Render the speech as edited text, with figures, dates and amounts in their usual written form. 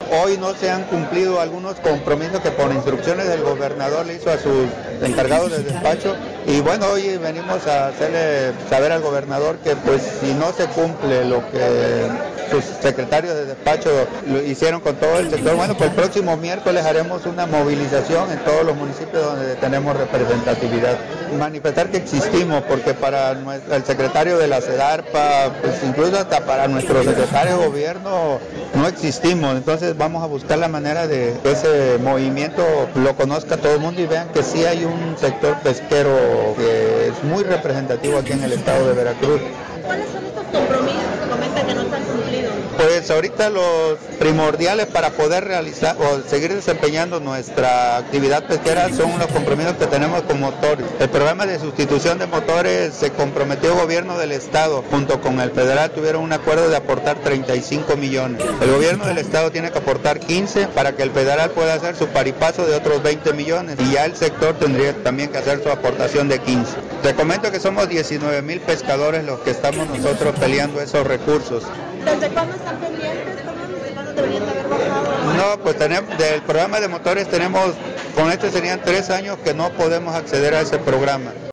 hoy no se han cumplido algunos compromisos que por instrucciones del gobernador le hizo a sus encargados de despacho, y bueno, hoy venimos a hacerle saber al gobernador que pues si no se cumple lo que sus secretarios de despacho lo hicieron con todo el sector, bueno, pues el próximo miércoles haremos una movilización en todos los municipios donde tenemos representatividad. Manifestar que existimos, porque para el secretario de la SEDARPA, pues incluso hasta para nuestro secretario de gobierno, no existimos. Entonces vamos a buscar la manera de que ese movimiento lo conozca todo el mundo y vean que sí hay un sector pesquero que es muy representativo aquí en el estado de Veracruz. ¿Cuáles son estos compromisos que comenta que no se han cumplido? Pues ahorita los primordiales para poder realizar o seguir desempeñando nuestra actividad pesquera son los compromisos que tenemos con motores. El programa de sustitución de motores se comprometió el gobierno del estado junto con el federal, tuvieron un acuerdo de aportar 35 millones. El gobierno del estado tiene que aportar 15 para que el federal pueda hacer su paripazo de otros 20 millones y ya el sector tendría también que hacer su aportación de 15. Te comento que somos 19,000 pescadores los que estamos nosotros peleando esos recursos. ¿Desde cuándo están pendientes? ¿Desde cuándo deberían de haber bajado? No, pues tenemos, del programa de motores tenemos, con este serían 3 años que no podemos acceder a ese programa.